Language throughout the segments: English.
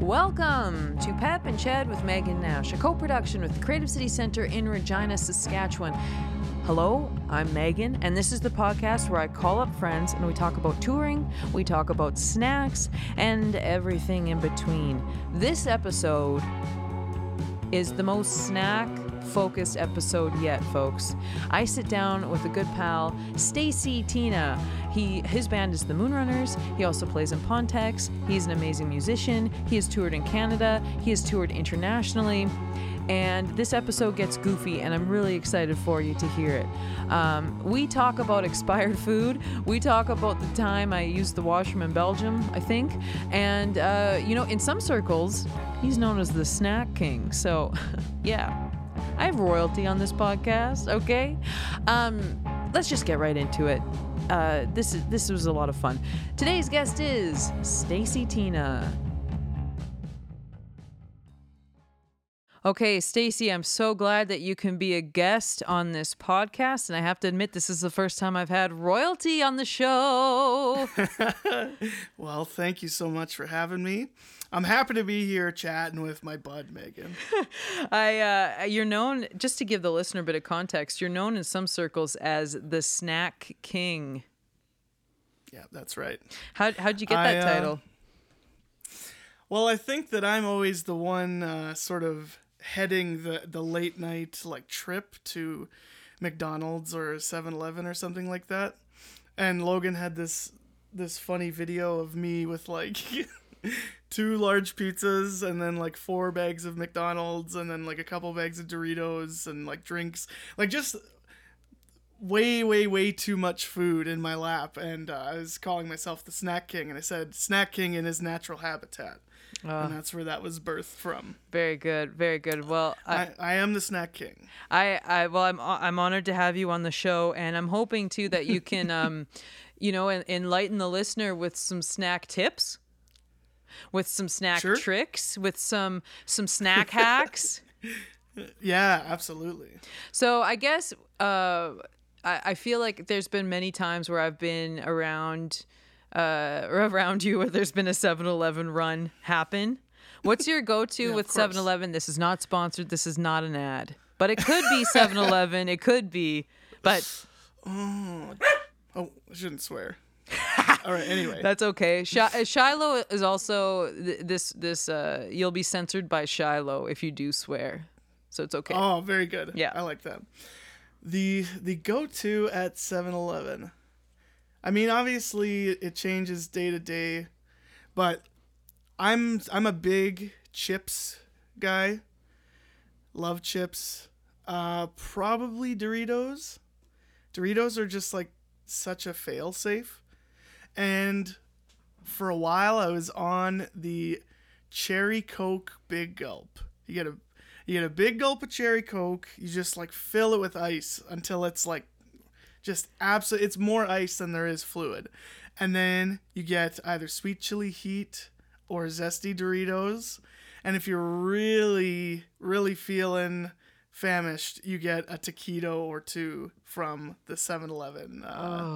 Welcome to Pep and Chad with Megan Nash, a co-production with the Creative City Centre in Regina, Saskatchewan. Hello, I'm Megan, and this is the podcast where I call up friends and we talk about touring, we talk about snacks, and everything in between. This episode is the most snack-focused episode yet, folks. I sit down with a good pal, Stacy Tina. His band is the Moonrunners. He also plays in Pontex. He's an amazing musician. He has toured in Canada. He has toured internationally. And this episode gets goofy, and I'm really excited for you to hear it. We talk about expired food. We talk about the time I used the washroom in Belgium, I think. And, in some circles, he's known as the Snack King. So, yeah, I have royalty on this podcast, okay? Let's just get right into it. This was a lot of fun. Today's guest is Stacy Tina. Okay, Stacy, I'm so glad that you can be a guest on this podcast, and I have to admit this is the first time I've had royalty on the show. Well, thank you so much for having me. I'm happy to be here chatting with my bud, Megan. You're known, just to give the listener a bit of context, you're known in some circles as the Snack King. Yeah, that's right. How'd you get that title? Well, I think that I'm always the one sort of heading the late night trip to McDonald's or 7-Eleven or something like that. And Logan had this funny video of me with 2 large pizzas and then 4 bags of McDonald's and then a couple bags of Doritos and drinks, just way too much food in my lap. And I was calling myself the Snack King, and I said Snack King in his natural habitat. And that's where that was birthed from. Very good, very good. Well, I am the Snack King. I'm honored to have you on the show, and I'm hoping too that you can, enlighten the listener with some snack tips, with some snack tricks, with some snack hacks. Yeah, absolutely. So I guess I feel like there's been many times where I've been around you where there's been a 7-Eleven run happen. What's your go-to with 7-Eleven? This is not sponsored. This is not an ad. But it could be 7-Eleven. It could be. But I shouldn't swear. All right, anyway. That's okay. Shiloh is also this you'll be censored by Shiloh if you do swear. So it's okay. Oh, very good. Yeah. I like that. The go-to at 7-Eleven. I mean, obviously it changes day to day, but I'm a big chips guy. Love chips. Probably Doritos. Doritos are just such a fail-safe. And for a while I was on the Cherry Coke Big Gulp. You get a big gulp of Cherry Coke, you just fill it with ice until it's just absolutely, it's more ice than there is fluid. And then you get either sweet chili heat or zesty Doritos. And if you're really, really feeling famished, you get a taquito or 2 from the 7-Eleven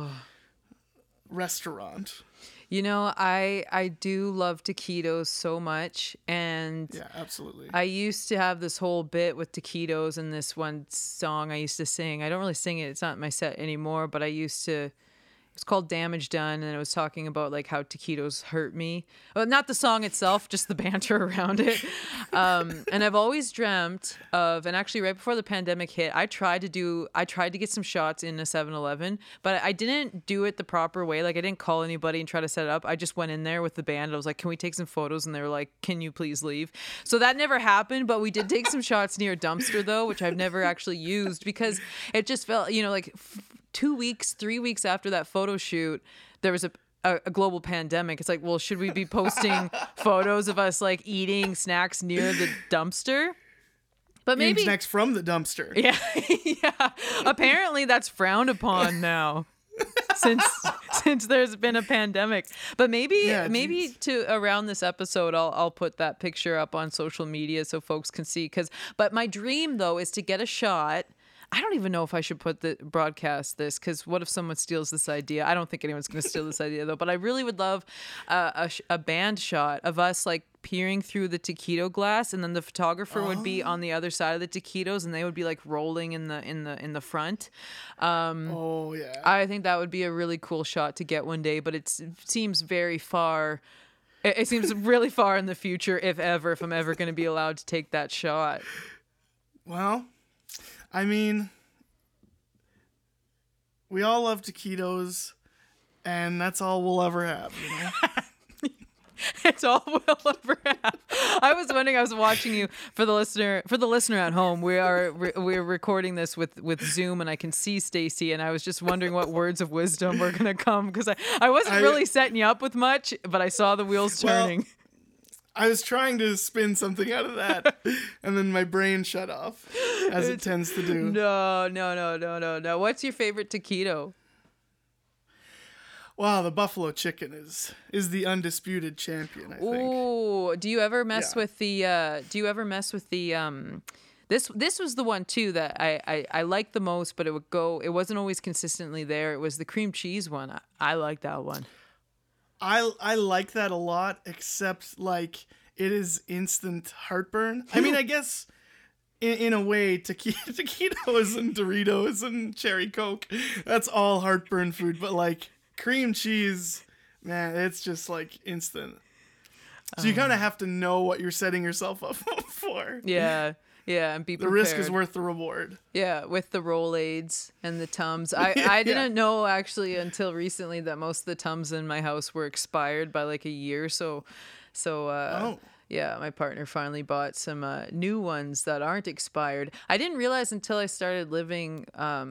restaurant. I do love taquitos so much, and yeah, absolutely. I used to have this whole bit with taquitos and this one song I used to sing. I don't really sing it. It's not in my set anymore, but I used to. It's called Damage Done, and it was talking about how taquitos hurt me. Well, not the song itself, just the banter around it. And I've always dreamt of, and actually right before the pandemic hit, I tried to get some shots in a 7-Eleven, but I didn't do it the proper way. I didn't call anybody and try to set it up. I just went in there with the band. I was like, can we take some photos? And they were like, can you please leave? So that never happened, but we did take some shots near a dumpster though, which I've never actually used because it just felt, 2 weeks, 3 weeks after that photo shoot, there was a global pandemic. It's well, should we be posting photos of us eating snacks near the dumpster? But maybe eating snacks from the dumpster. Yeah, yeah. Apparently that's frowned upon now, since there's been a pandemic. But maybe to around this episode, I'll put that picture up on social media so folks can see. But my dream though is to get a shot. I don't even know if I should broadcast this, because what if someone steals this idea? I don't think anyone's going to steal this idea though, but I really would love a band shot of us peering through the taquito glass, and then the photographer would be on the other side of the taquitos, and they would be like rolling in the front. Oh yeah. I think that would be a really cool shot to get one day, but it seems very far. It seems really far in the future, if I'm ever going to be allowed to take that shot. Well, I mean, we all love taquitos, and that's all we'll ever have, you know? It's all we'll ever have. I was wondering. I was watching you for the listener at home. We're recording this with Zoom, and I can see Stacy. And I was just wondering what words of wisdom were gonna come, because I wasn't really setting you up with much, but I saw the wheels turning. Well, I was trying to spin something out of that, and then my brain shut off, as it tends to do. No. What's your favorite taquito? Wow, the buffalo chicken is the undisputed champion, I think. Ooh, do you ever mess with the this was the one too that I liked the most, but it wasn't always consistently there. It was the cream cheese one. I like that one. I like that a lot, except like it is instant heartburn. I mean, I guess in a way, taquitos and Doritos and Cherry Coke, that's all heartburn food, but like cream cheese, man, it's just like instant. So you kind of have to know what you're setting yourself up for. Yeah, and be prepared. The risk is worth the reward. Yeah, with the Rolaids and the Tums. I didn't know actually until recently that most of the Tums in my house were expired by like a year. So yeah, my partner finally bought some new ones that aren't expired. I didn't realize until I started living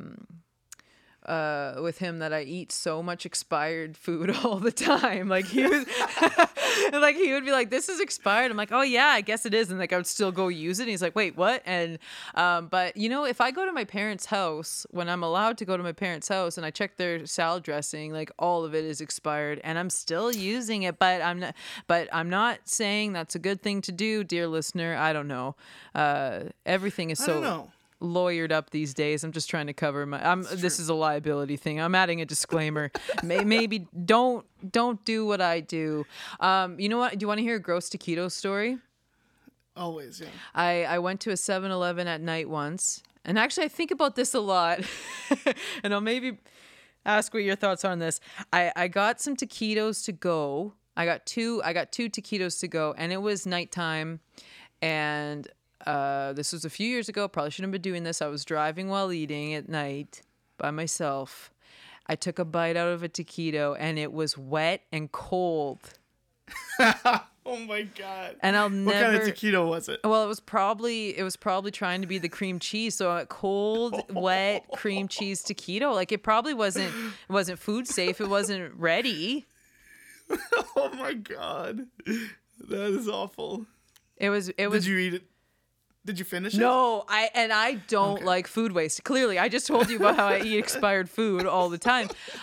with him that I eat so much expired food all the time. Like he was like he would be like, "This is expired." I'm like, "Oh yeah, I guess it is." And like I would still go use it. And he's like, "Wait, what?" And but you know, if I go to my parents' house, when I'm allowed to go to my parents' house and I check their salad dressing, like all of it is expired and I'm still using it, but I'm not saying that's a good thing to do, dear listener. I don't know. Everything is so lawyered up these days. I'm just trying to cover my this is a liability thing. I'm adding a disclaimer. Maybe don't do what I do. You know what? Do you want to hear a gross taquito story? Always, yeah. I went to a 7-Eleven at night once, and actually I think about this a lot. And I'll maybe ask what your thoughts are on this. I got some taquitos to go. I got two taquitos to go, and it was nighttime, and this was a few years ago. Probably shouldn't have been doing this. I was driving while eating at night by myself. I took a bite out of a taquito and it was wet and cold. Oh my God. And What kind of taquito was it? Well, it was probably trying to be the cream cheese. So a cold, wet cream cheese taquito. Like it probably wasn't food safe. It wasn't ready. Oh my God. That is awful. It was. Did you eat it? Did you finish it? No, I don't like food waste. Clearly, I just told you about how I eat expired food all the time,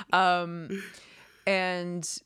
and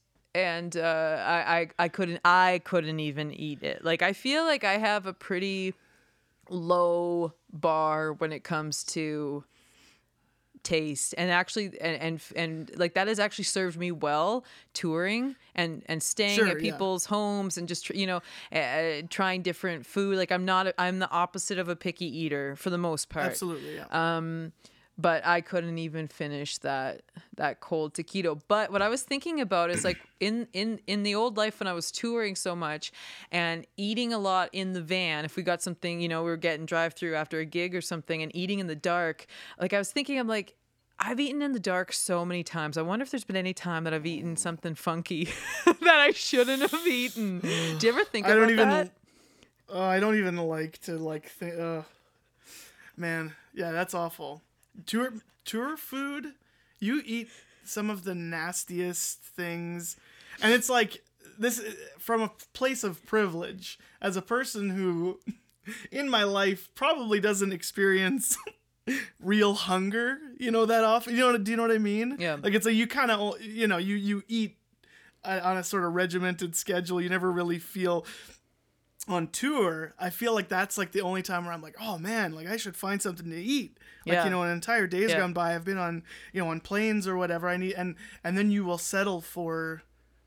I couldn't even eat it. Like I feel like I have a pretty low bar when it comes to taste, and actually and like that has actually served me well touring and staying at people's homes and just trying different food. Like I'm the opposite of a picky eater for the most part. Absolutely, yeah. But I couldn't even finish that cold taquito. But what I was thinking about is like in the old life when I was touring so much and eating a lot in the van, if we got something, we were getting drive-through after a gig or something and eating in the dark, like I was thinking, I'm like, I've eaten in the dark so many times. I wonder if there's been any time that I've eaten something funky that I shouldn't have eaten. Do you ever think about that? I don't even like to think. Man, yeah, that's awful. Tour food, you eat some of the nastiest things, and it's like this from a place of privilege as a person who in my life probably doesn't experience real hunger, that often. Do you know what I mean? Yeah. Like it's like you kind of, you eat on a sort of regimented schedule. You never really feel. On tour, I feel like that's like the only time where I'm like, oh man, like I should find something to eat. Like, an entire day's gone by. I've been on, on planes or whatever I need. And then you will settle for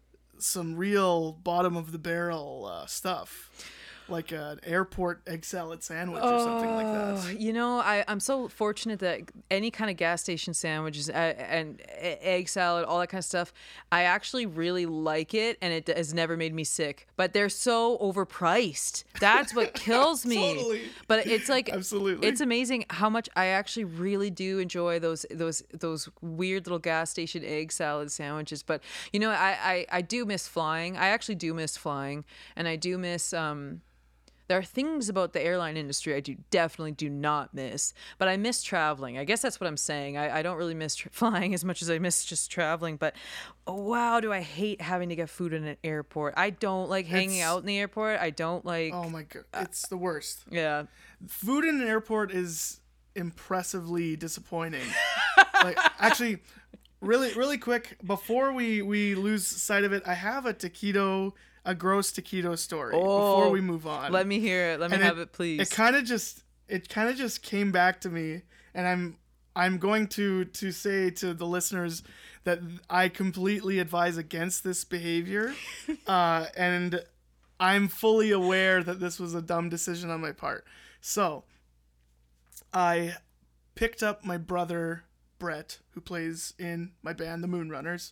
some real bottom of the barrel stuff, like an airport egg salad sandwich or something like that. You know, I'm so fortunate that any kind of gas station sandwiches and egg salad, all that kind of stuff, I actually really like it, and it has never made me sick. But they're so overpriced. That's what kills me. Totally. But it's like, Absolutely. it's amazing how much I actually really do enjoy those weird little gas station egg salad sandwiches. But you know, I do miss flying. I actually do miss flying, and I do miss there are things about the airline industry I definitely do not miss, but I miss traveling. I guess that's what I'm saying. I don't really miss flying as much as I miss just traveling, but wow, do I hate having to get food in an airport. I don't like hanging out in the airport. I don't like... Oh my God. It's the worst. Yeah. Food in an airport is impressively disappointing. Like, actually, really quick, before we lose sight of it, I have a gross taquito story before we move on. Let me hear it. Let me have it, please. It kind of just came back to me, and I'm going to say to the listeners that I completely advise against this behavior, and I'm fully aware that this was a dumb decision on my part. So, I picked up my brother Brett, who plays in my band, the Moonrunners,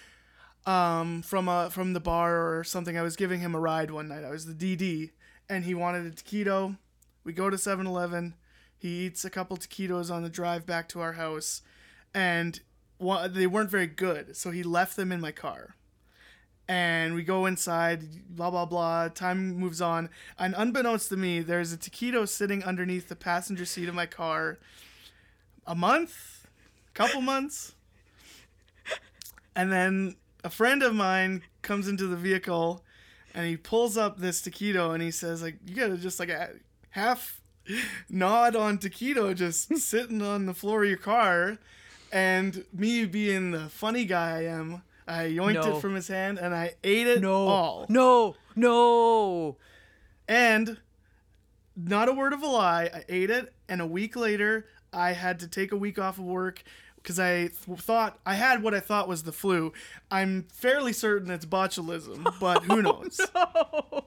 from the bar or something. I was giving him a ride one night. I was the DD, and he wanted a taquito. We go to 7-Eleven. He eats a couple taquitos on the drive back to our house, and they weren't very good, so he left them in my car. And we go inside, blah, blah, blah. Time moves on. And unbeknownst to me, there's a taquito sitting underneath the passenger seat of my car couple months. And then a friend of mine comes into the vehicle, and he pulls up this taquito, and he says, like, you gotta just like a half nod on taquito just sitting on the floor of your car. And me being the funny guy I am, I yoinked it from his hand, and I ate it all. No. And not a word of a lie, I ate it, and a week later, I had to take a week off of work because I thought I had what I thought was the flu. I'm fairly certain it's botulism, but who knows? No.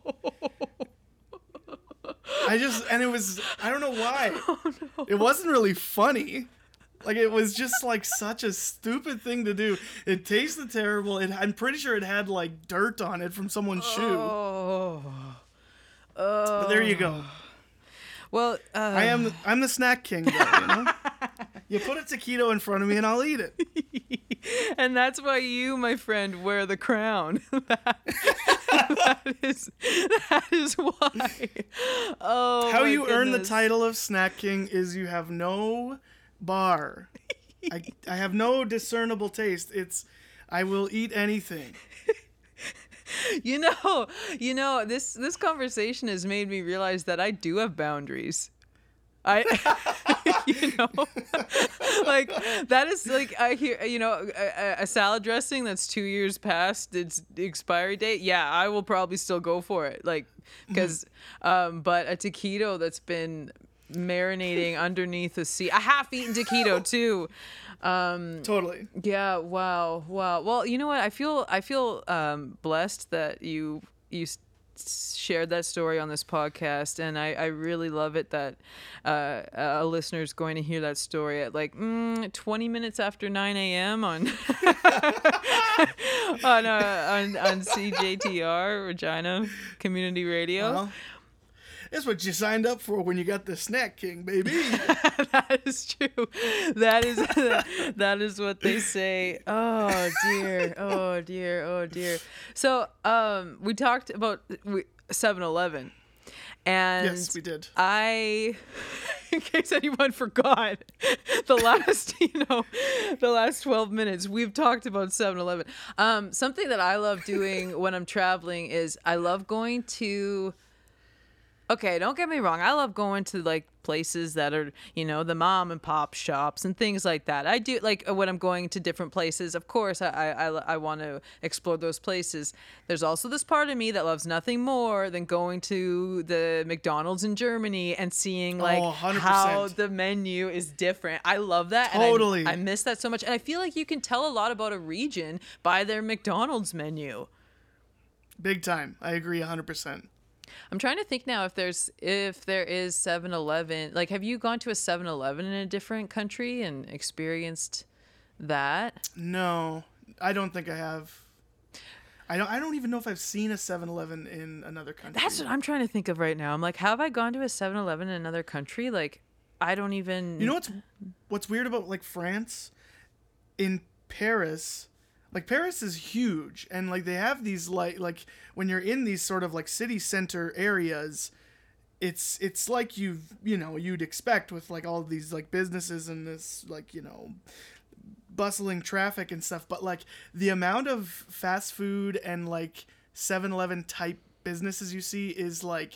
I don't know why. It wasn't really funny. Like, it was just like such a stupid thing to do. It tasted terrible. I'm pretty sure it had like dirt on it from someone's shoe. But there you go. Well, I'm the snack king, though, you know? You put a taquito in front of me and I'll eat it. And that's why you, my friend, wear the crown. that is why. Oh, how my you earn the goodness. title of snack king is you have no bar. I have no discernible taste. I will eat anything. You know, this conversation has made me realize that I do have boundaries. You know, like that is like I hear, you know, a salad dressing that's 2 years past its expiry date. Yeah, I will probably still go for it. Like, because, but a taquito that's been marinating underneath a seat, a half-eaten taquito too. Totally. Yeah. Wow. Well, you know what? I feel blessed that you shared that story on this podcast, and I really love it that a listener's going to hear that story at like 20 minutes after 9 a.m. on on CJTR Regina Community Radio. Well, that's what you signed up for when you got the Snack King, baby. That is true. That is what they say. Oh dear. So we talked about 7-Eleven, and yes, we did. In case anyone forgot, the last 12 minutes we've talked about 7-Eleven. Something that I love doing when I'm traveling is I love going to. Okay, don't get me wrong. I love going to like places that are, you know, the mom and pop shops and things like that. I do like when I'm going to different places. Of course, I want to explore those places. There's also this part of me that loves nothing more than going to the McDonald's in Germany and seeing like 100%. how the menu is different. I love that. Totally. And I miss that so much. And I feel like you can tell a lot about a region by their McDonald's menu. Big time. I agree 100%. I'm trying to think now if there is 7-Eleven. Like, have you gone to a 7-Eleven in a different country and experienced that? No, I don't think I have. I don't even know if I've seen a 7-Eleven in another country. That's what I'm trying to think of right now. I'm like, have I gone to a 7-Eleven in another country? Like, I don't even. You know what's weird about like France? In Paris, like Paris is huge, and like they have these like when you're in these sort of like city center areas, it's like you'd expect with like all these like businesses and this like bustling traffic and stuff, but like the amount of fast food and like 7-Eleven type businesses you see is like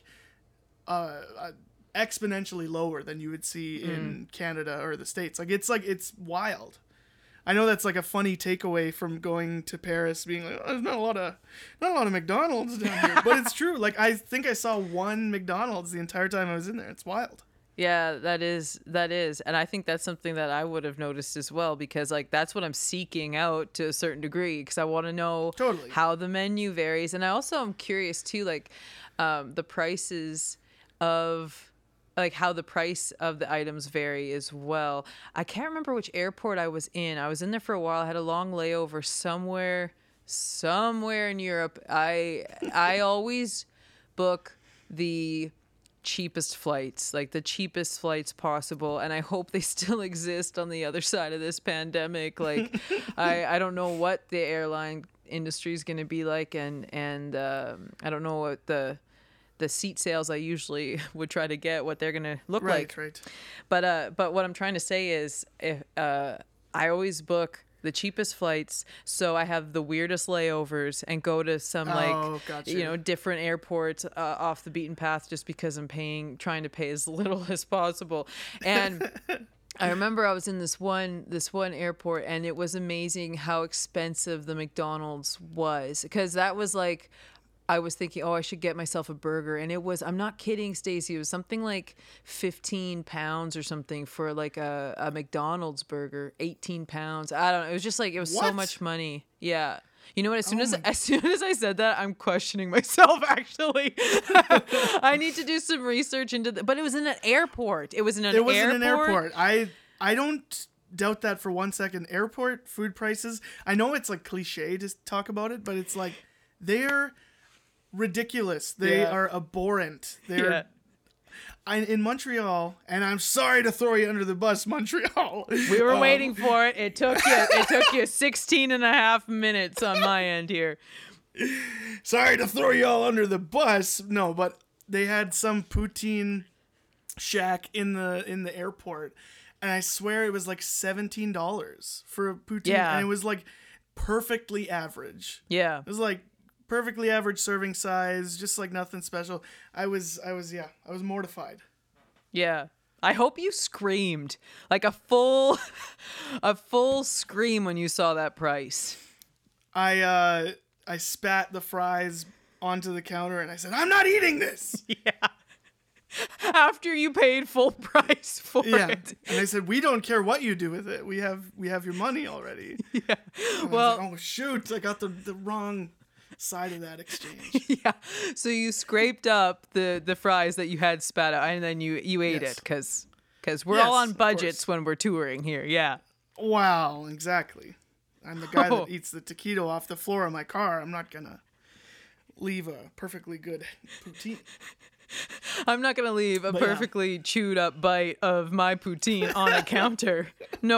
exponentially lower than you would see in Canada or the States. Like it's wild. I know that's like a funny takeaway from going to Paris, being like, oh, there's not a lot of McDonald's down here, but it's true. Like I think I saw one McDonald's the entire time I was in there. It's wild. Yeah, that is. And I think that's something that I would have noticed as well, because like that's what I'm seeking out to a certain degree, because I want to know Totally how the menu varies. And I also am curious too, like the prices of like how the price of the items vary as well. I can't remember which airport I was in. I was in there for a while. I had a long layover somewhere in Europe. I always book the cheapest flights, like the cheapest flights possible, and I hope they still exist on the other side of this pandemic. Like I don't know what the airline industry is going to be like, and I don't know what the seat sales I usually would try to get, what they're going to look like. Right. But what I'm trying to say is I always book the cheapest flights, so I have the weirdest layovers and go to some gotcha. Different airports off the beaten path, just because I'm trying to pay as little as possible. And I remember I was in this one airport, and it was amazing how expensive the McDonald's was, because that was like, I was thinking, I should get myself a burger. And it was, I'm not kidding, Stacey, it was something like 15 pounds or something for like a McDonald's burger, 18 pounds. I don't know. It was just like, it was so much money. Yeah. You know what? As soon as I said that, I'm questioning myself, actually. I need to do some research into that. But it was in an airport. It was in an airport. I don't doubt that for 1 second. Airport food prices, I know it's like cliche to talk about it, but it's like they're ridiculous. They are abhorrent. They're in Montreal, and I'm sorry to throw you under the bus, Montreal. We were waiting for it. It took you 16 and a half minutes on my end here. Sorry to throw you all under the bus. No, but they had some poutine shack in the airport, and I swear it was like $17 for a poutine, and it was like perfectly average. Yeah. It was like perfectly average serving size, just like nothing special. I was mortified. Yeah. I hope you screamed like a full scream when you saw that price. I spat the fries onto the counter and I said, "I'm not eating this." Yeah. After you paid full price for it. And I said, "We don't care what you do with it. We have your money already." Yeah. And well, I was like, oh shoot, I got the wrong side of that exchange. Yeah. So you scraped up the fries that you had spat out, and then you ate it, because we're all on budgets when we're touring here. Yeah. Wow, exactly. I'm the guy that eats the taquito off the floor of my car. I'm not gonna leave a perfectly good poutine. I'm not gonna leave a perfectly chewed up bite of my poutine on a counter. No.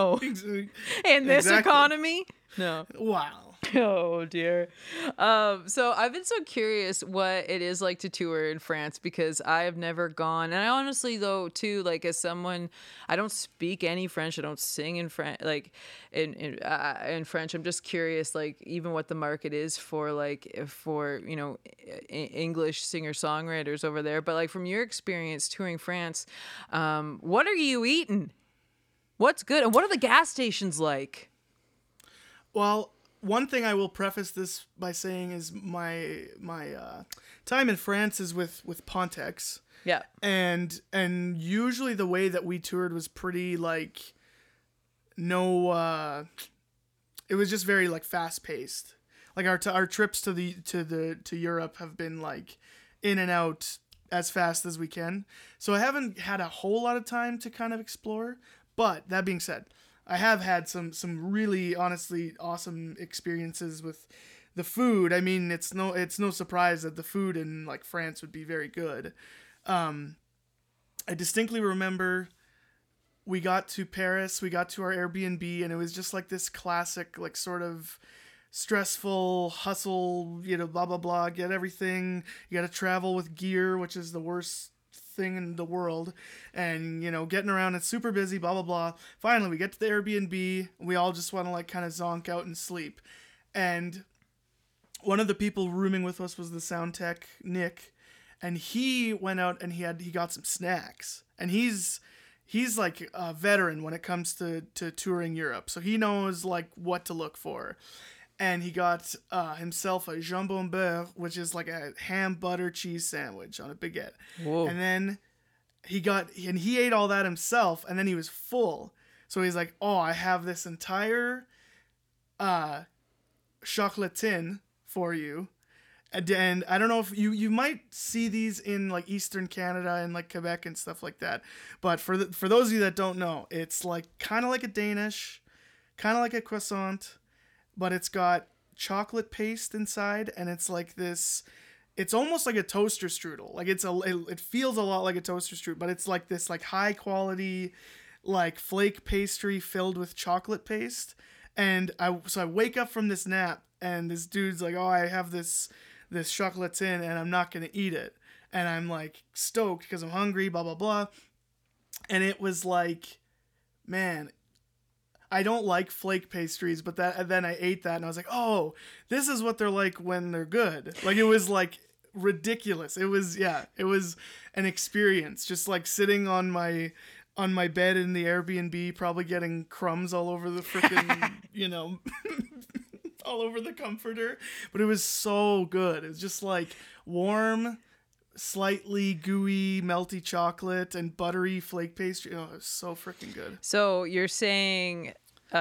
In this economy, no. Wow. Oh dear. So I've been so curious what it is like to tour in France, because I have never gone. And I honestly, though, too, like as someone, I don't speak any French. I don't sing in French, like in French. I'm just curious, like even what the market is for English singer-songwriters over there. But like from your experience touring France, what are you eating? What's good? And what are the gas stations like? Well, one thing I will preface this by saying is my time in France is with Pontex. Yeah. And usually the way that we toured was pretty it was just very like fast paced. Like our trips to Europe have been like in and out as fast as we can. So I haven't had a whole lot of time to kind of explore. But that being said, I have had some really honestly awesome experiences with the food. I mean, it's no surprise that the food in like France would be very good. I distinctly remember we got to Paris, we got to our Airbnb, and it was just like this classic, like sort of stressful hustle, blah, blah, blah, get everything. You got to travel with gear, which is the worst thing in the world. And, getting around, it's super busy, blah, blah, blah. Finally, we get to the Airbnb. We all just want to like kind of zonk out and sleep. And one of the people rooming with us was the sound tech, Nick. And he went out and he got some snacks. And he's like a veteran when it comes to touring Europe. So he knows like what to look for. And he got himself a jambon beurre, which is like a ham butter cheese sandwich on a baguette. Whoa. And then he ate all that himself, and then he was full. So he's like, oh, I have this entire chocolatine for you. And I don't know if you might see these in like Eastern Canada and like Quebec and stuff like that. But for those of you that don't know, it's like kind of like a Danish, kind of like a croissant, but it's got chocolate paste inside, and it's like this. It's almost like a toaster strudel. Like it feels a lot like a toaster strudel, but it's like this like high quality, like flake pastry filled with chocolate paste. And I wake up from this nap, and this dude's like, oh, I have this chocolatine, and I'm not going to eat it. And I'm like stoked because I'm hungry, blah, blah, blah. And it was like, man, I don't like flake pastries, but then I ate that and I was like, oh, this is what they're like when they're good. Like it was like ridiculous. It was an experience, just like sitting on my bed in the Airbnb, probably getting crumbs all over the freaking, all over the comforter, but it was so good. It was just like warm, slightly gooey, melty chocolate and buttery flake pastry. Oh, it was so freaking good. So you're saying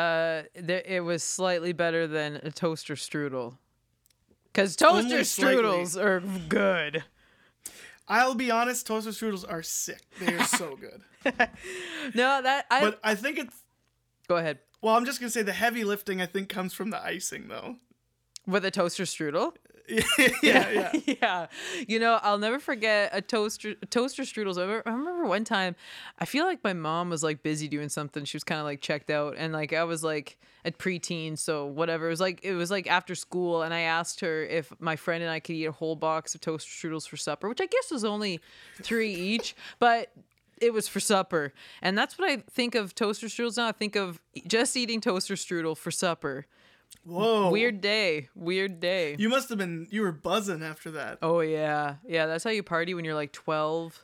it was slightly better than a toaster strudel? Because toaster strudels are good. I'll be honest, toaster strudels are sick. They are so good. But I think it's... Go ahead. Well, I'm just going to say the heavy lifting, I think, comes from the icing, though. With a toaster strudel? Yeah. Yeah. I'll never forget a toaster strudels. I remember one time, I feel like my mom was like busy doing something. She was kind of like checked out, and like I was like at preteen, so whatever. It was like after school, and I asked her if my friend and I could eat a whole box of toaster strudels for supper, which I guess was only 3 each, but it was for supper. And that's what I think of toaster strudels now. I think of just eating toaster strudel for supper. Whoa. Weird day. You were buzzing after that. Oh, yeah. Yeah, that's how you party when you're like 12,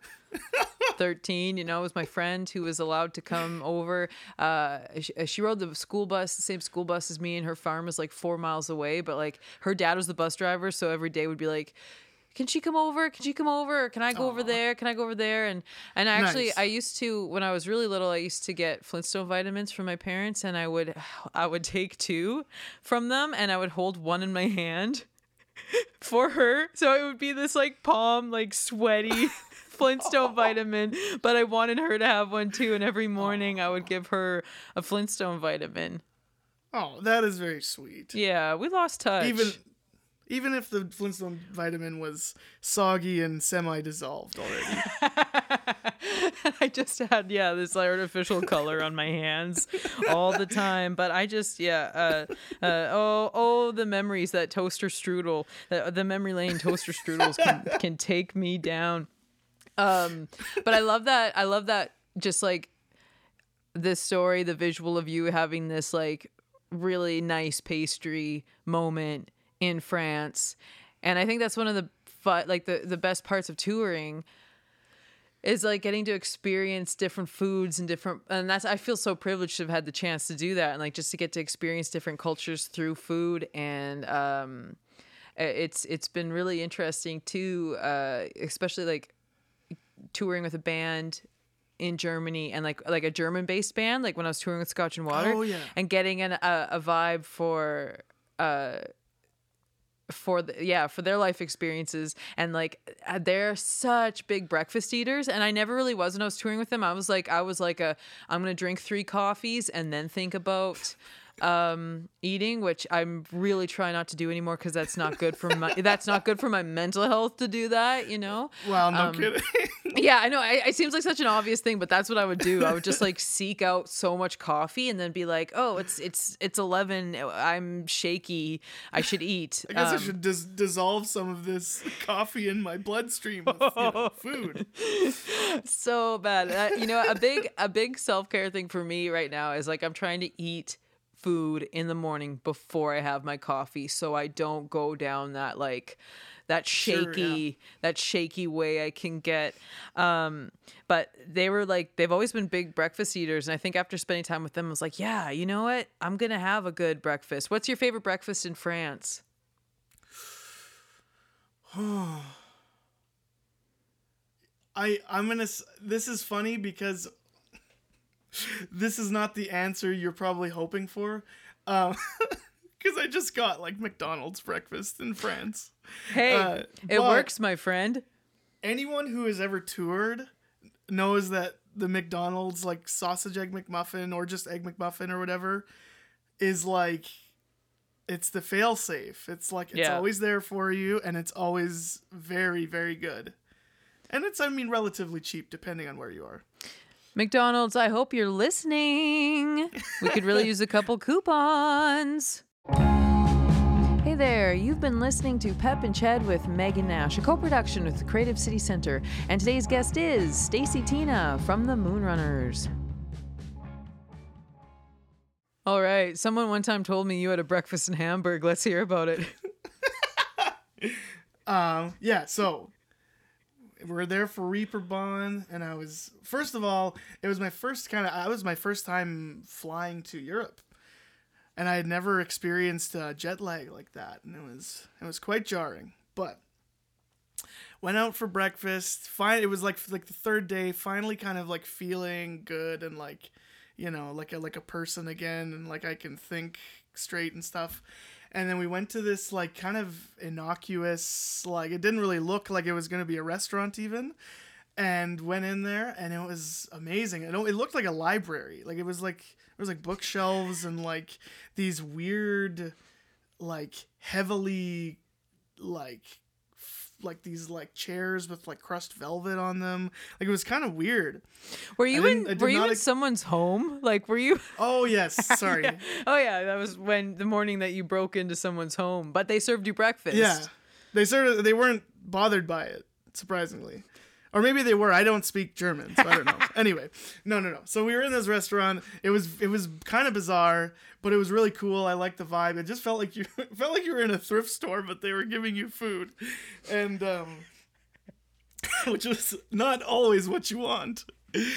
13. It was my friend who was allowed to come over. She rode the same school bus as me, and her farm was like 4 miles away. But like her dad was the bus driver, so every day would be like, can she come over? Can I go over there? Can I go over there? And actually, nice. I used to, when I was really little, I used to get Flintstone vitamins from my parents, and I would take 2 from them, and I would hold one in my hand for her. So it would be this like palm, like sweaty Flintstone vitamin, but I wanted her to have one too. And every morning I would give her a Flintstone vitamin. Oh, that is very sweet. Yeah, we lost touch. Even if the Flintstone vitamin was soggy and semi-dissolved already. I just had, this artificial color on my hands all the time. But I just, the memories that toaster strudel, the memory lane toaster strudels can take me down. But I love that just like this story, the visual of you having this like really nice pastry moment in France. And I think that's one of the best parts of touring is like getting to experience different foods and I feel so privileged to have had the chance to do that, and like just to get to experience different cultures through food. And it's been really interesting too, especially like touring with a band in Germany, and like a German-based band, like when I was touring with Scotch and Water. Oh, yeah. And getting a vibe for for for their life experiences, and like they're such big breakfast eaters, and I never really was when I was touring with them. I was like I'm gonna drink 3 coffees and then think about eating, which I'm really trying not to do anymore because that's not good for my mental health to do that, you know. Wow, no kidding. Yeah, I know. It seems like such an obvious thing, but that's what I would do. I would just like seek out so much coffee and then be like, oh, it's 11. I'm shaky. I should eat. I guess I should dissolve some of this coffee in my bloodstream with food. So bad. You know, a big self-care thing for me right now is like I'm trying to eat food in the morning before I have my coffee, so I don't go down that like that shaky way I can get. But they've always been big breakfast eaters, and I think after spending time with them I was like, yeah, you know what, I'm gonna have a good breakfast. What's your favorite breakfast in France? This is funny because this is not the answer you're probably hoping for, because I just got like McDonald's breakfast in France. Hey, it works, my friend. Anyone who has ever toured knows that the McDonald's like sausage egg McMuffin or just egg McMuffin or whatever is like, it's the fail safe. It's like it's always there for you, and it's always very, very good. And it's, I mean, relatively cheap depending on where you are. McDonald's, I hope you're listening. We could really use a couple coupons. Hey there, you've been listening to Pep and Ched with Megan Nash, a co-production with the Creative City Center. And today's guest is Stacy Tina from the Moonrunners. All right, someone one time told me you had a breakfast in Hamburg. Let's hear about it. So we're there for Reeperbahn, and I was, first of all, it was my first time flying to Europe, and I had never experienced jet lag like that, and it was quite jarring. But went out for breakfast. It was like the third day, finally kind of like feeling good and like, you know, like a person again, and like I can think straight and stuff. And then we went to this like kind of innocuous, like it didn't really look like it was going to be a restaurant even, and went in there, and it was amazing. It looked like a library. Like it was like bookshelves and like these weird, like heavily like these like chairs with like crushed velvet on them. Like it was kind of weird. Were you in someone's home? Like were you? Oh yes, sorry. Yeah. Oh yeah, that was when the morning that you broke into someone's home, but they served you breakfast. Yeah, they weren't bothered by it, surprisingly. Or maybe they were. I don't speak German, so I don't know. Anyway, no. So we were in this restaurant. It was kind of bizarre, but it was really cool. I liked the vibe. It just felt like you were in a thrift store, but they were giving you food, and which was not always what you want.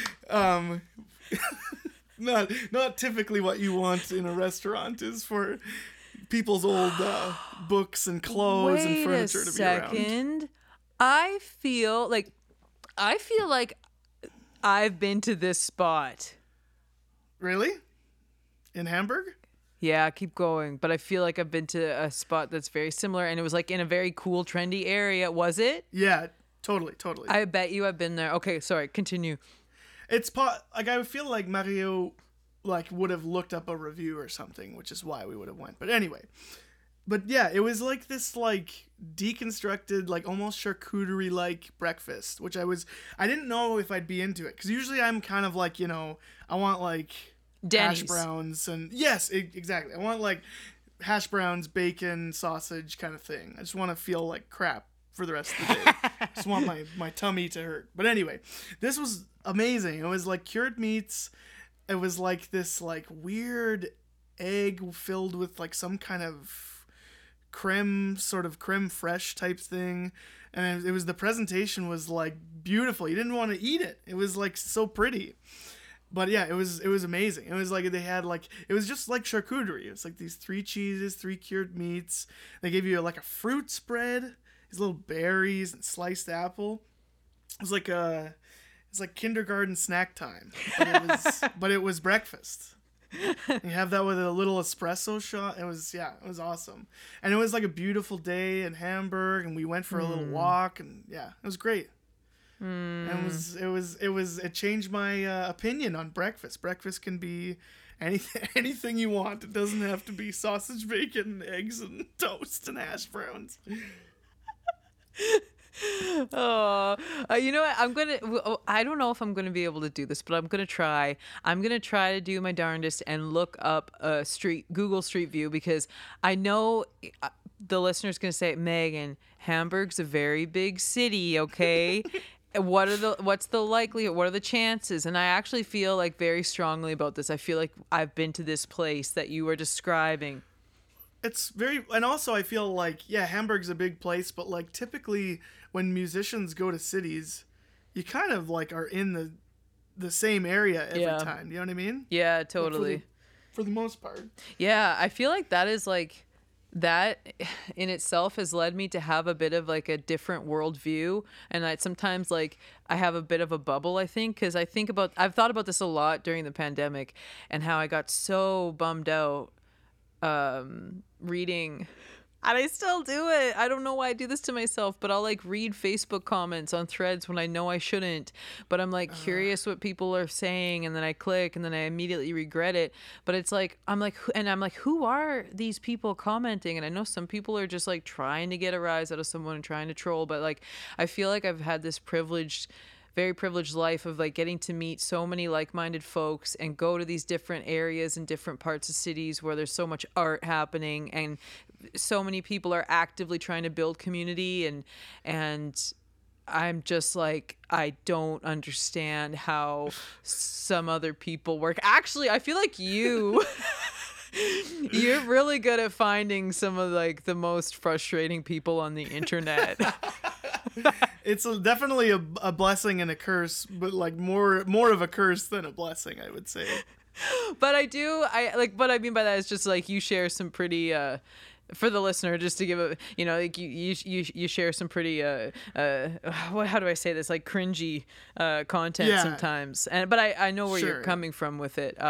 Not typically what you want in a restaurant is for people's old books and clothes and furniture to be around. I feel like I've been to this spot. Really? In Hamburg? Yeah, keep going. But I feel like I've been to a spot that's very similar, and it was like in a very cool, trendy area. Was it? Yeah, totally. I bet you I've been there. Okay, sorry, continue. It's like I feel like Mario like would have looked up a review or something, which is why we would have went. But anyway. But yeah, it was like this like deconstructed, like almost charcuterie like breakfast, which I didn't know if I'd be into it, because usually I'm kind of like, you know, I want like Denny's. Hash browns and yes, exactly. I want like hash browns, bacon, sausage kind of thing. I just want to feel like crap for the rest of the day. I just want my tummy to hurt. But anyway, this was amazing. It was like cured meats. It was like this like weird egg filled with like some kind of creme fraiche type thing, and it was, the presentation was like beautiful. You didn't want to eat it. It was like so pretty. But yeah, it was amazing. It was like they had like, it was just like charcuterie. It was like these 3 cheeses, 3 cured meats. They gave you like a fruit spread, these little berries and sliced apple. It's like kindergarten snack time, but it was breakfast. You have that with a little espresso shot. It was awesome. And it was like a beautiful day in Hamburg, and we went for a little walk, and yeah, it was great. And it changed my opinion on breakfast. Breakfast can be anything you want. It doesn't have to be sausage, bacon, eggs, and toast and hash browns. Oh, you know what? I don't know if I'm gonna be able to do this, but I'm gonna try. I'm gonna try to do my darndest and look up Google Street View, because I know the listener's gonna say, Megan, Hamburg's a very big city, okay? What's the likelihood? What are the chances? And I actually feel like very strongly about this. I feel like I've been to this place that you were describing. It's very, and also I feel like, yeah, Hamburg's a big place, but like typically when musicians go to cities, you kind of like are in the same area every time. You know what I mean? Yeah, totally. Like for the most part. Yeah, I feel like that is like, that in itself has led me to have a bit of like a different worldview. And sometimes like I have a bit of a bubble, I think, because I've thought about this a lot during the pandemic and how I got so bummed out reading, and I still do it. I don't know why I do this to myself, but I'll like read Facebook comments on threads when I know I shouldn't, but I'm like curious what people are saying, and then I click and then I immediately regret it. But it's like I'm like, who are these people commenting? And I know some people are just like trying to get a rise out of someone and trying to troll, but like I feel like I've had this very privileged life of like getting to meet so many like-minded folks and go to these different areas in different parts of cities where there's so much art happening and so many people are actively trying to build community, and I'm just like, I don't understand how some other people work. Actually, I feel like you're really good at finding some of like the most frustrating people on the internet. It's definitely a blessing and a curse, but like more of a curse than a blessing, I would say. But what I mean by that is just like you share some pretty for the listener, just to give a, you know, like you share some pretty how do I say this, like cringy content sometimes, but I know where you're coming from with it.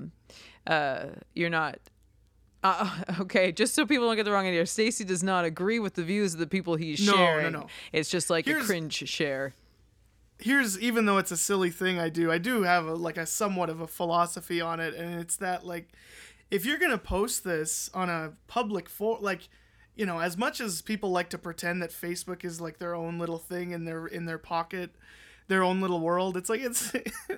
You're not okay, just so people don't get the wrong idea, Stacey does not agree with the views of the people he's sharing. No. It's just like a cringe share. Here's, even though it's a silly thing I do have a somewhat of a philosophy on it, and it's that like, if you're gonna post this on a public like, you know, as much as people like to pretend that Facebook is like their own little thing in their pocket, their own little world, it's like it's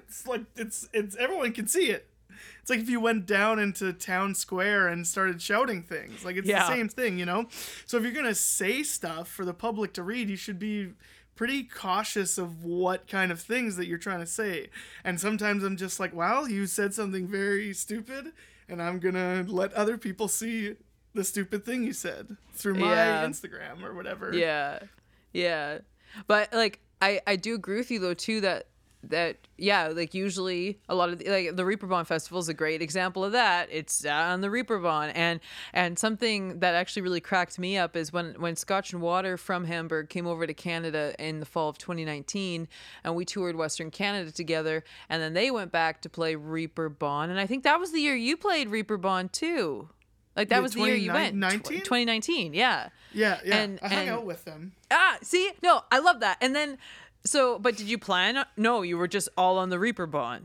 everyone can see it. It's like if you went down into town square and started shouting things, like it's the same thing, you know? So if you're gonna say stuff for the public to read, you should be pretty cautious of what kind of things that you're trying to say. And sometimes I'm just like, wow, you said something very stupid, and I'm gonna let other people see the stupid thing you said through my Instagram or whatever. Yeah. But like I do agree with you though too that like usually a lot of like the Reeperbahn Festival is a great example of that. It's on the Reeperbahn, and something that actually really cracked me up is when Scotch and Water from Hamburg came over to Canada in the fall of 2019, and we toured Western Canada together, and then they went back to play Reeperbahn, and I think that was the year you played Reeperbahn too. Like that was the year you went. 2019, yeah. Yeah. And I hung out with them. See, no, I love that. And then. So, but did you plan? No, you were just all on the Reeperbahn.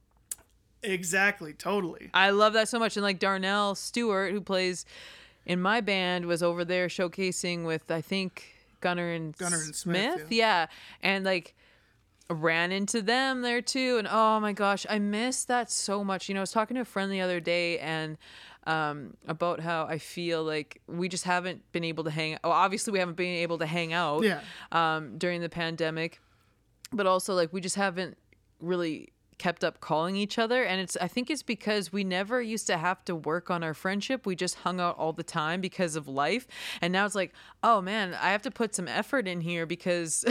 Exactly, totally. I love that so much. And like Darnell Stewart, who plays in my band, was over there showcasing with, I think, Gunnar and Smith. Yeah. And like ran into them there too. And oh my gosh, I miss that so much. You know, I was talking to a friend the other day and about how I feel like we just haven't been able to hang out. Well, obviously we haven't been able to hang out during the pandemic, but also like we just haven't really kept up calling each other. And I think it's because we never used to have to work on our friendship. We just hung out all the time because of life. And now it's like, oh man, I have to put some effort in here because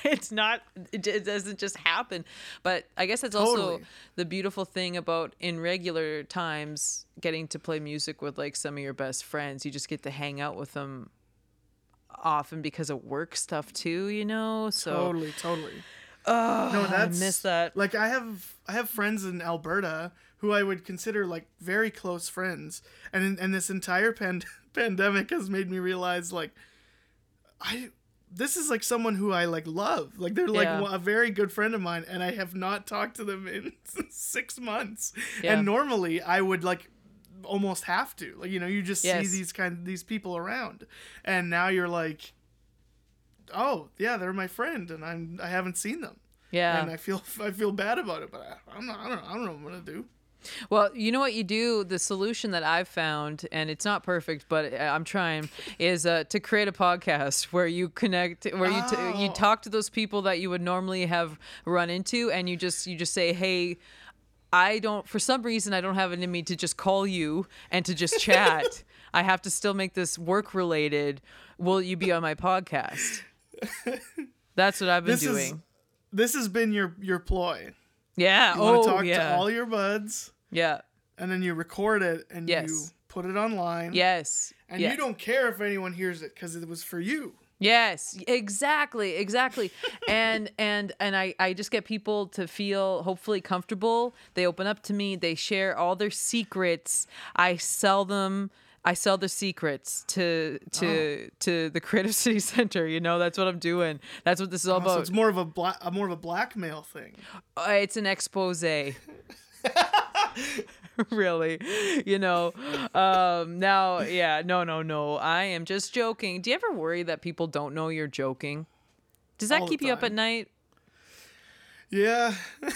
it doesn't just happen. But I guess that's also the beautiful thing about in regular times getting to play music with like some of your best friends. You just get to hang out with them often because of work stuff too, you know? So totally. Oh, No, I miss that. like I have friends in Alberta who I would consider like very close friends, and this entire pandemic has made me realize like this is like someone who I like love. Like they're like Yeah. a very good friend of mine, and I have not talked to them in 6 months. Yeah. And normally I would like almost have to. Like, you know, you just Yes. see these people around, and now you're like, oh yeah, they're my friend, and I haven't seen them. Yeah. And I feel bad about it, but I don't know what I'm gonna do. Well, you know what you do? The solution that I've found, and it's not perfect, but I'm trying, is to create a podcast where you connect, where you Oh. talk to those people that you would normally have run into, and you just say, hey, I don't, for some reason, I don't have it in me to just call you and to just chat. I have to still make this work related. Will you be on my podcast? That's what I've been doing. This has been your ploy. Yeah. You want to Oh, talk yeah. to all your buds, Yeah. and then you record it and Yes. you put it online. Yes. And yes. you don't care if anyone hears it because it was for you. Yes, exactly. and I just get people to feel hopefully comfortable. They open up to me, they share all their secrets. I sell the secrets to the Creative City Center. You know, that's what I'm doing. That's what this is all So about. it's more of a blackmail thing. It's an expose. Really, you know. Now, yeah, no. I am just joking. Do you ever worry that people don't know you're joking? Does that All the keep you up at time. night? Yeah.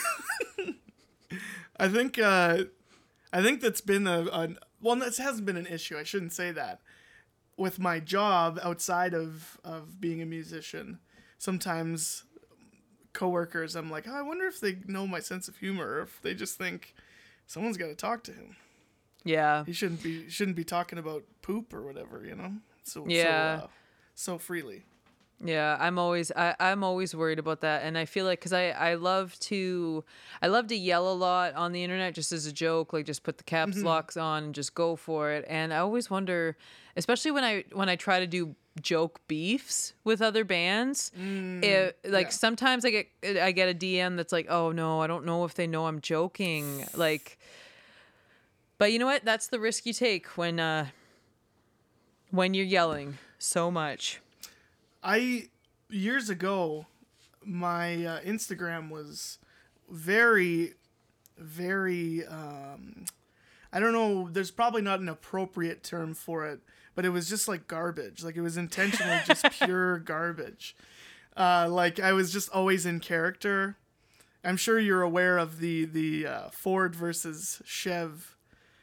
I think that's been well, this hasn't been an issue. I shouldn't say that. With my job outside of being a musician, sometimes coworkers, I'm like, oh, I wonder if they know my sense of humor, or if they just think someone's got to talk to him. Yeah. He shouldn't be talking about poop or whatever, you know. Yeah. So freely. Yeah, I'm always worried about that, and I feel like because I love to yell a lot on the internet just as a joke, like just put the caps locks on and just go for it. And I always wonder, especially when I try to do joke beefs with other bands, sometimes I get a DM that's like, oh no, I don't know if they know I'm joking, like. But you know what? That's the risk you take when you're yelling so much. Years ago, my Instagram was very, very, I don't know, there's probably not an appropriate term for it, but it was just like garbage. Like it was intentionally just pure garbage. Like I was just always in character. I'm sure you're aware of the Ford versus Chev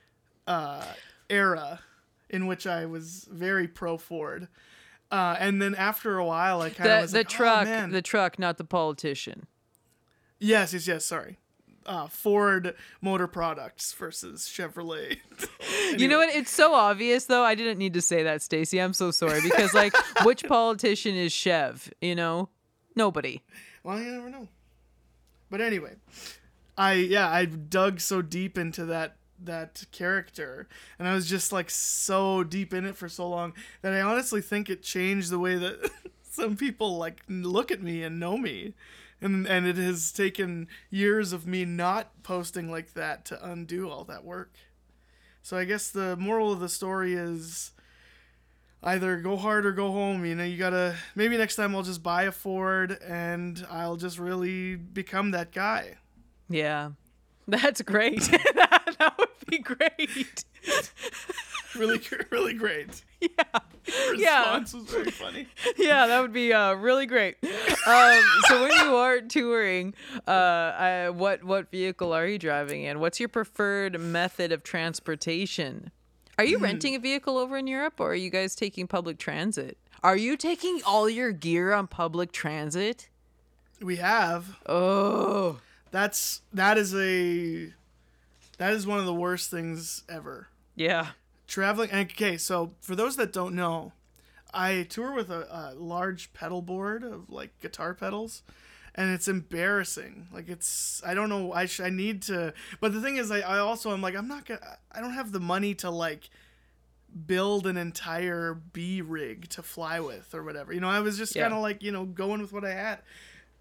era in which I was very pro Ford. And then after a while, I kind of was like, truck, oh, man. the truck, not the politician. Yes, sorry. Ford Motor Products versus Chevrolet. Anyway. You know what? It's so obvious, though. I didn't need to say that, Stacey. I'm so sorry. Because, like, which politician is Chev? You know? Nobody. Well, you never know. But anyway, I dug so deep into that character, and I was just like so deep in it for so long that I honestly think it changed the way that some people like look at me and know me, and it has taken years of me not posting like that to undo all that work. So I guess the moral of the story is either go hard or go home. You know, you gotta, maybe next time I'll just buy a Ford and I'll just really become that guy. Yeah. That's great. That would be great. Really great. Yeah. Your response was very funny. Yeah, that would be really great. So when you are touring, what vehicle are you driving in? What's your preferred method of transportation? Are you renting a vehicle over in Europe, or are you guys taking public transit? Are you taking all your gear on public transit? We have. Oh. That is one of the worst things ever. Yeah. Traveling. Okay, so for those that don't know, I tour with a large pedal board of like guitar pedals, and it's embarrassing. Like I don't know. I need to. But the thing is, I also I'm like I don't have the money to like build an entire B rig to fly with or whatever. You know, I was just kind of like, you know, going with what I had.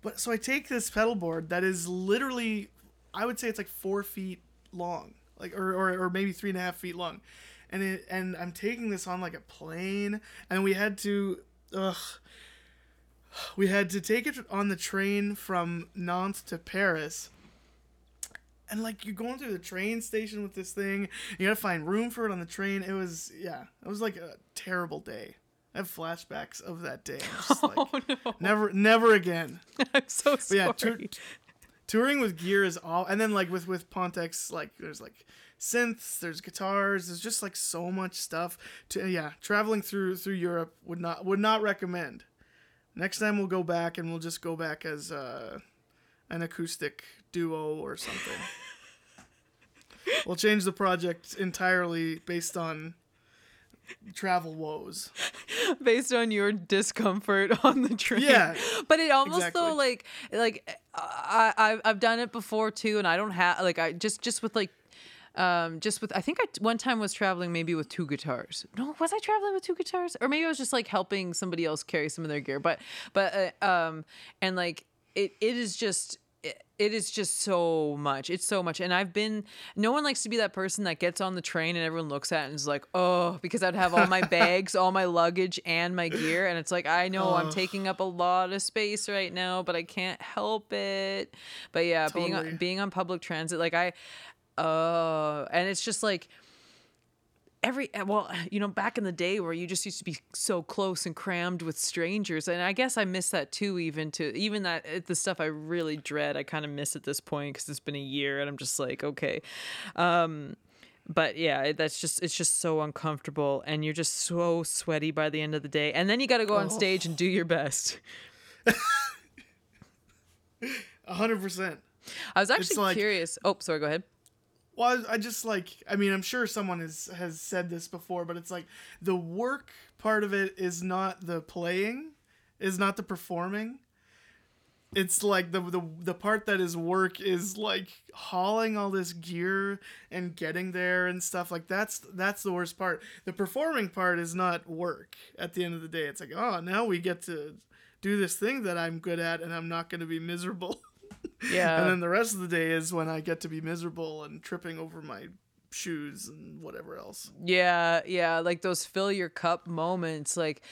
But so I take this pedal board that is literally, I would say it's like 4 feet long, like or maybe 3.5 feet long, and I'm taking this on like a plane, and we had to take it on the train from Nantes to Paris. And like you're going through the train station with this thing, you gotta find room for it on the train. It was like a terrible day. I have flashbacks of that day. I'm just like, no. never again. I'm so sorry. But yeah, touring with gear is all, and then like with Pontex, like there's like synths, there's guitars, there's just like so much stuff. Traveling through Europe would not recommend. Next time we'll go back, and we'll just go back as an acoustic duo or something. We'll change the project entirely based on travel woes. Based on your discomfort on the train. Yeah. But it almost exactly. though like I've done it before too, and I don't have like I just with I think I one time was traveling maybe with 2 guitars. No, was I traveling with 2 guitars? Or maybe I was just like helping somebody else carry some of their gear. But and like it is just so much. It's so much. And no one likes to be that person that gets on the train and everyone looks at it and is like, oh, because I'd have all my bags, all my luggage and my gear. And it's like, I know I'm taking up a lot of space right now, but I can't help it. But yeah, totally. being on public transit, like and it's just like, back in the day where you just used to be so close and crammed with strangers, and I guess I miss that too. Even that the stuff I really dread, I kind of miss at this point because it's been a year, and I'm just like, okay, but yeah, it's just so uncomfortable, and you're just so sweaty by the end of the day, and then you got to go on stage and do your best. 100%. I was actually curious. Oh, sorry. Go ahead. Well, I just like, I mean, I'm sure someone has said this before, but it's like the work part of it is not the playing, is not the performing. It's like the part that is work is like hauling all this gear and getting there and stuff. Like that's the worst part. The performing part is not work at the end of the day. It's like, oh, now we get to do this thing that I'm good at and I'm not going to be miserable. Yeah. And then the rest of the day is when I get to be miserable and tripping over my shoes and whatever else. Yeah, like those fill your cup moments, like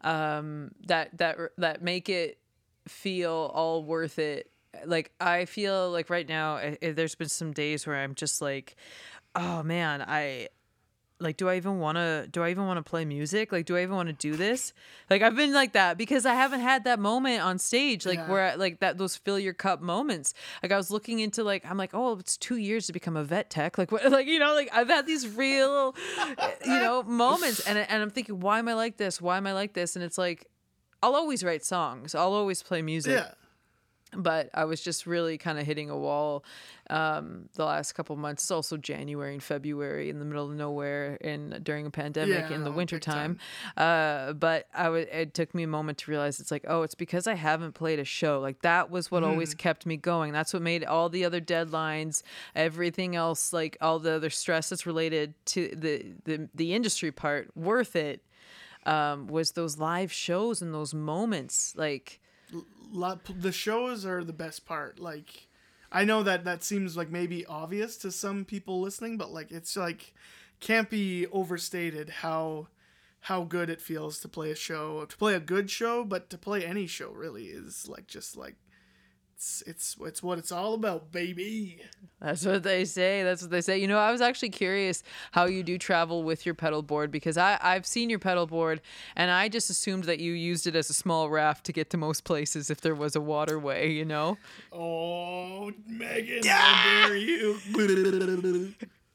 that make it feel all worth it. Like I feel like right now there's been some days where I'm just like, oh man, do I even want to play music? Like, do I even want to do this? Like, I've been like that because I haven't had that moment on stage, where like those fill your cup moments. Like I was looking into I'm like, oh, it's 2 years to become a vet tech. Like, what, like I've had these real, moments, and I'm thinking, why am I like this? Why am I like this? And it's like, I'll always write songs. I'll always play music. Yeah. But I was just really kind of hitting a wall the last couple of months. It's also January and February in the middle of nowhere during a pandemic in the wintertime. But it took me a moment to realize it's like, oh, it's because I haven't played a show. Like that was what always kept me going. That's what made all the other deadlines, everything else, like all the other stress that's related to the industry part worth it, was those live shows and those moments. Like, the shows are the best part. Like, I know that seems like maybe obvious to some people listening, but like it's like can't be overstated how good it feels to play a good show, but to play any show really is like just like it's what it's all about, baby. That's what they say. I was actually curious how you do travel with your pedal board, because I've seen your pedal board and I just assumed that you used it as a small raft to get to most places if there was a waterway, Oh, Megan, how dare you.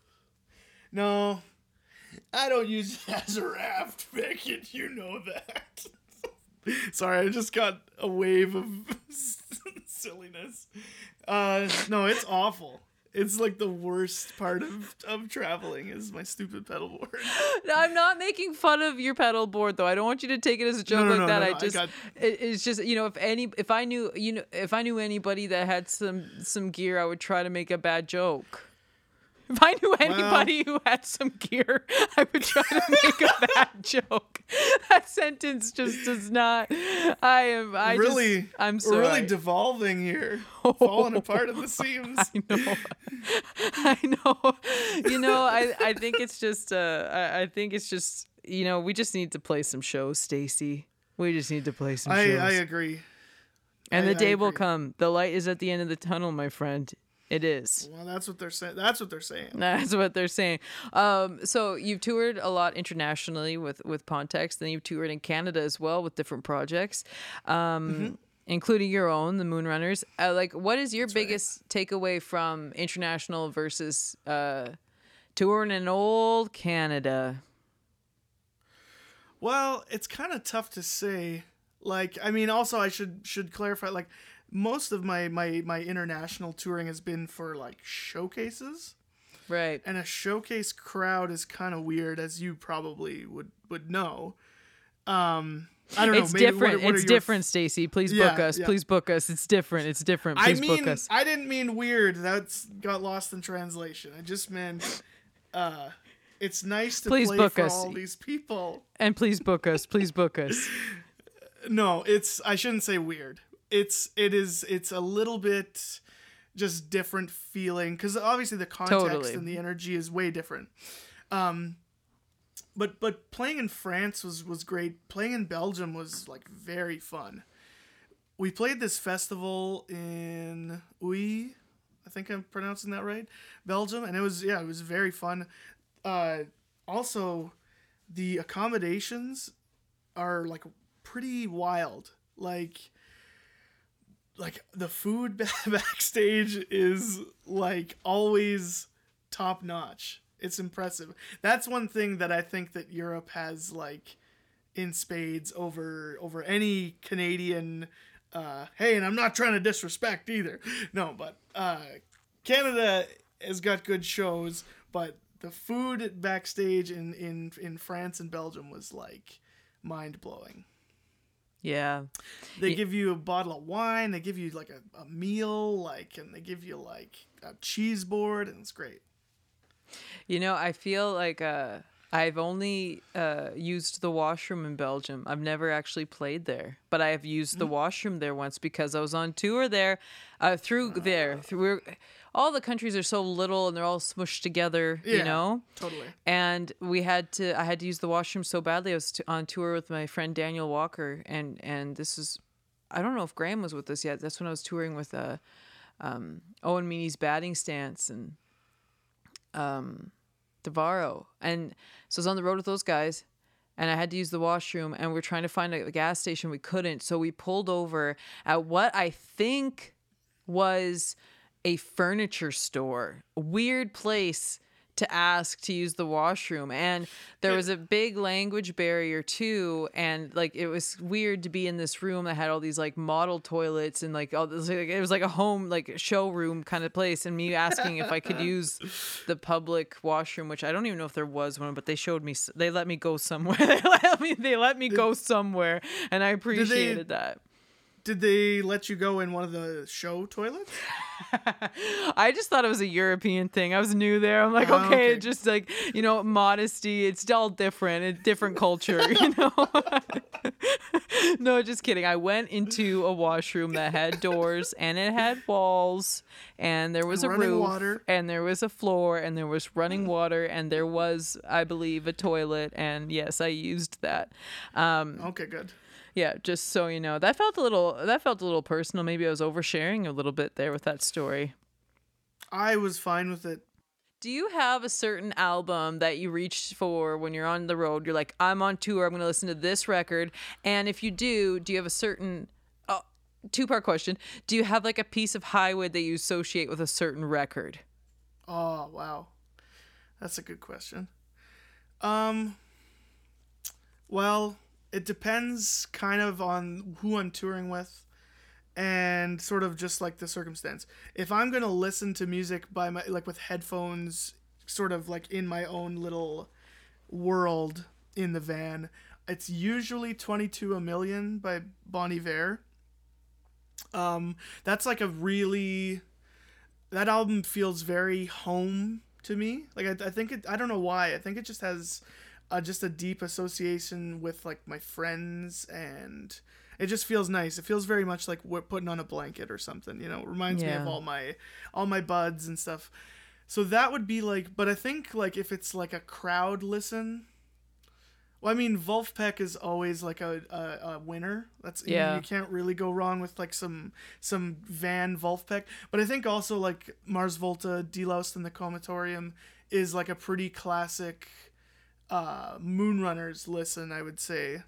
No, I don't use it as a raft, Megan. You know that. Sorry, I just got a wave of silliness. No, it's awful. It's like the worst part of traveling is my stupid pedal board. No, I'm not making fun of your pedal board though. I don't want you to take it as a joke that. It's just, if I knew anybody that had some gear, I would try to make a bad joke. If I knew anybody who had some gear, I would try to make a bad joke. That sentence just does not. I'm sorry. We're really devolving here, falling apart at the seams. I know. I think it's just. I think it's just. We just need to play some shows, Stacey. We just need to play some shows. I agree. And the day will come. The light is at the end of the tunnel, my friend. It is. Well, that's what they're saying. That's what they're saying. So you've toured a lot internationally with Pontex. Then you've toured in Canada as well with different projects, including your own, the Moonrunners. What is your biggest takeaway from international versus touring in old Canada? Well, it's kind of tough to say. Also I should clarify. Most of my international touring has been for showcases. Right. And a showcase crowd is kind of weird, as you probably would know. I don't know. It's different. It's different, Stacey. Please book us. Yeah. Please book us. It's different. It's different. Please book us. I didn't mean weird. That's got lost in translation. I just meant it's nice to play for all these people. And please book us. Please book us. No, I shouldn't say weird. It's a little bit just different feeling, because obviously the context and the energy is way different. But playing in France was great. Playing in Belgium was very fun. We played this festival in Uy, I think I'm pronouncing that right, Belgium, and it was very fun. Also, the accommodations are pretty wild. The food backstage is always top notch. It's impressive. That's one thing that I think that Europe has in spades over any Canadian. Hey, and I'm not trying to disrespect either. No, but Canada has got good shows, but the food backstage in France and Belgium was mind blowing. Yeah. They give you a bottle of wine, they give you a meal, and they give you a cheese board, and it's great. I feel I've only used the washroom in Belgium. I've never actually played there, but I have used the washroom there once because I was on tour there. All the countries are so little and they're all smushed together, Totally. And I had to use the washroom so badly. I was on tour with my friend Daniel Walker, and this is, I don't know if Graham was with us yet. That's when I was touring with Owen Meany's Batting Stance and Devarro, and so I was on the road with those guys, and I had to use the washroom, and we're trying to find a gas station. We couldn't, so we pulled over at what I think was a furniture store. Weird place to ask to use the washroom, and there was a big language barrier too, and it was weird to be in this room that had all these model toilets and all this, it was a home showroom kind of place, and me asking if I could use the public washroom, which I don't even know if there was one, but they let me go somewhere. they let me go somewhere, and I appreciated that. Did they let you go in one of the show toilets? I just thought it was a European thing. I was new there. I'm okay. Just modesty. It's all different. It's different culture, No, just kidding. I went into a washroom that had doors and it had walls, and there was a roof, water. And there was a floor, and there was running water, and there was, I believe, a toilet. And yes, I used that. Okay, good. Yeah, just so you know, that felt a little personal. Maybe I was oversharing a little bit there with that story. I was fine with it. Do you have a certain album that you reach for when you're on the road? You're like, I'm on tour, I'm going to listen to this record. And if you do you have a certain two-part question. Do you have a piece of highway that you associate with a certain record? Oh, wow. That's a good question. Well, it depends kind of on who I'm touring with and sort of just the circumstance. If I'm going to listen to music by my with headphones, sort of in my own little world in the van, it's usually 22 a Million by Bon Iver. That's that album feels very home to me. I think I don't know why. I think it just has just a deep association with like my friends, and it just feels nice. It feels very much like we're putting on a blanket or something, you know. It reminds me of all my buds and stuff. So that would be like, but I think like if it's like a crowd listen, well, I mean, Vulfpeck is always like a winner. That's you can't really go wrong with like some Van Vulfpeck. But I think also like Mars Volta, Deloused and the Comatorium is like a pretty classic Moonrunners listen, I would say.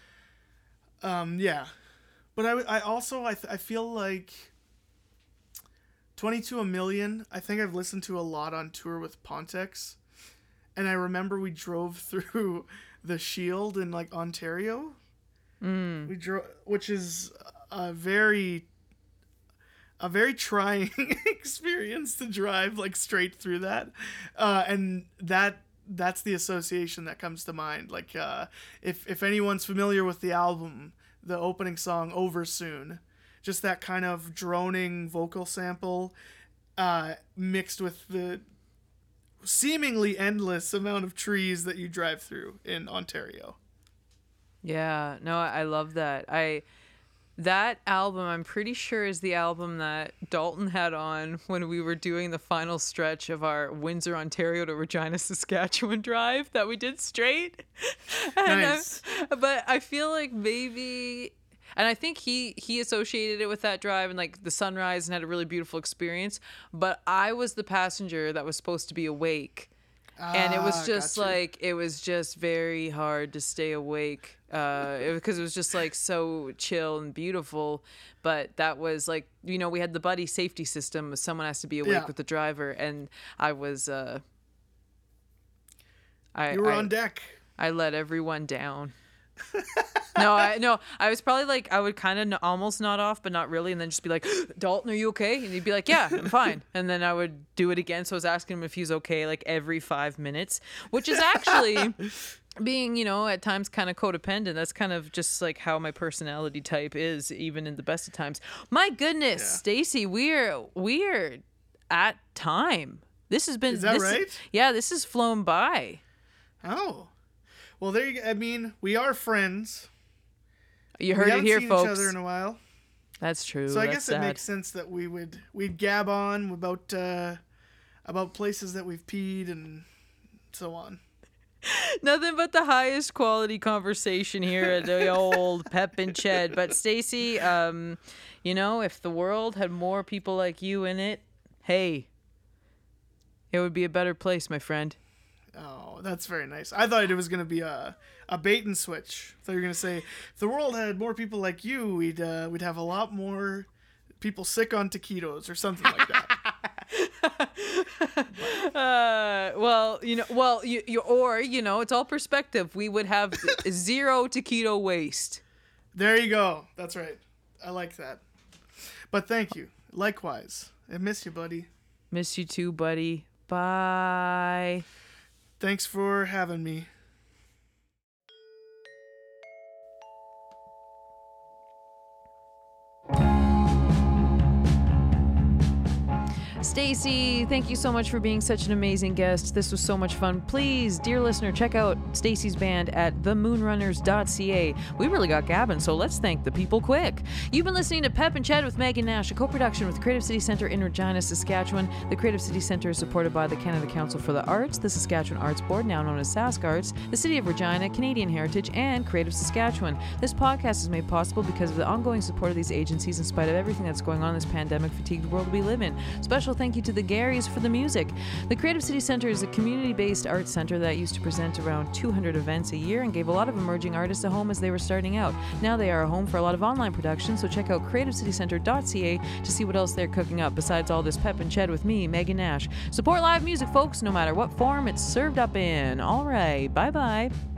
Yeah, but I feel like 22 A Million, I think I've listened to a lot on tour with Pontex, and I remember we drove through the Shield in like Ontario. We drove, which is a very trying experience to drive like straight through that, and that's the association that comes to mind. Like if anyone's familiar with the album, the opening song Over Soon, just that kind of droning vocal sample mixed with the seemingly endless amount of trees that you drive through in Ontario. Yeah, no, I love that. That album, I'm pretty sure, is the album that Dalton had on when we were doing the final stretch of our Windsor, Ontario to Regina, Saskatchewan drive that we did straight. Nice. But I feel like maybe, and I think he associated it with that drive and like the sunrise and had a really beautiful experience. But I was the passenger that was supposed to be awake. And it was just like, it was just very hard to stay awake because it was just like so chill and beautiful. But that was like, you know, we had the buddy safety system. Someone has to be awake with the driver. And I was, you were on deck. I let everyone down. No, I was probably like, I would kind of almost nod off, but not really. And then just be like, Dalton, are you okay? And he'd be like, yeah, I'm fine. And then I would do it again. So I was asking him if he's okay, like every 5 minutes, which is actually being, you know, at times kind of codependent. That's kind of just like how my personality type is, even in the best of times. My goodness, Stacey, we're at time. This has been, is that right? Yeah, this has flown by. Oh, well, there you go. I mean, we are friends. You heard it here, folks. We haven't seen each other in a while. That's true. So I guess it makes sense that we'd gab on about places that we've peed and so on. Nothing but the highest quality conversation here at the old Pep and Ched. But Stacey, you know, if the world had more people like you in it, hey, it would be a better place, my friend. Oh, that's very nice. I thought it was going to be a bait and switch. I thought you were going to say, if the world had more people like you, we'd have a lot more people sick on taquitos or something like that. Well, you know, it's all perspective. We would have zero taquito waste. There you go. That's right. I like that. But thank you. Likewise. I miss you, buddy. Miss you too, buddy. Bye. Thanks for having me. Stacey, thank you so much for being such an amazing guest. This was so much fun. Please, dear listener, check out Stacey's band at themoonrunners.ca. We really got gabbing, so let's thank the people quick. You've been listening to Pep and Ched with Megan Nash, a co-production with Creative City Centre in Regina, Saskatchewan. The Creative City Centre is supported by the Canada Council for the Arts, the Saskatchewan Arts Board, now known as SaskArts, the City of Regina, Canadian Heritage, and Creative Saskatchewan. This podcast is made possible because of the ongoing support of these agencies in spite of everything that's going on in this pandemic-fatigued world we live in. Special thank you to the Garys for the music. The Creative City Centre is a community-based arts centre that used to present around 200 events a year and gave a lot of emerging artists a home as they were starting out. Now they are a home for a lot of online productions, so check out creativecitycentre.ca to see what else they're cooking up besides all this Pep and Ched with me, Megan Nash. Support live music, folks, no matter what form it's served up in. All right, bye-bye.